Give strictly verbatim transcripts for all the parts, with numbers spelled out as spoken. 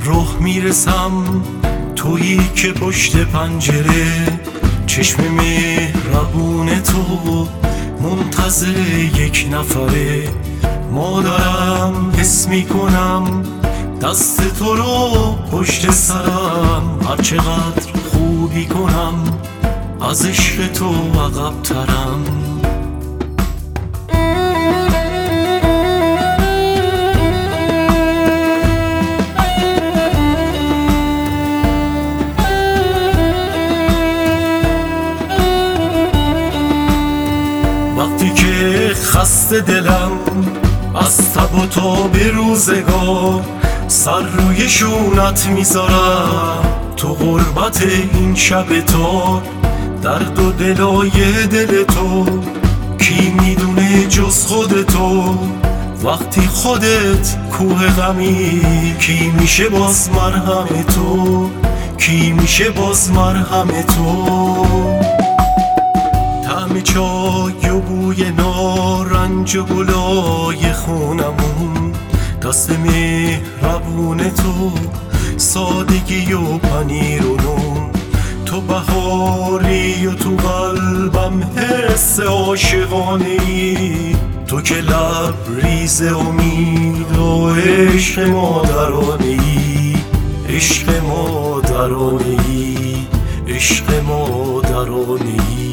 راه میرسم، تویی که پشت پنجره، چشم مهربون تو منتظر یک نفره. مادرم حس میکنم دست تو رو پشت سرم، هر چقدر خوبی کنم از عشق تو عقب ترم. وقتی که خسته دلم از تب و تاب روزگار، سر روی شونت میذارم تو غربت این شب تار. درد و دلای دل تو کی میدونه جز خود تو، وقتی خودت کوه غمی کی میشه باز مرهم تو، کی میشه باز مرهم تو. طعم چای و بوی نارنج و گلای خونمون، دست مهربون تو سادگی و پنیر و نون. تو بهاری و تو قلبم حس عاشقانه ای، تو که لبریز امید و عشق مادرانه ای، عشق مادرانه ای، عشق مادرانه ای.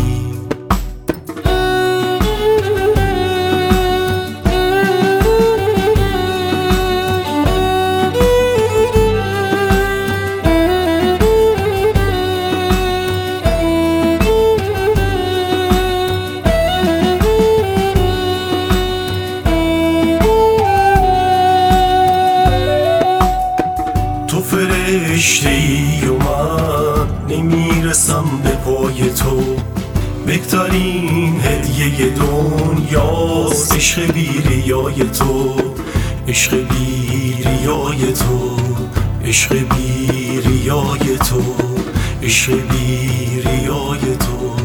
فرشته ای و من نمیرسم به پای تو، بهترین هدیه دنیاست عشق بی ریای تو، عشق بی ریای تو، عشق بی ریای تو، عشق بی ریای تو.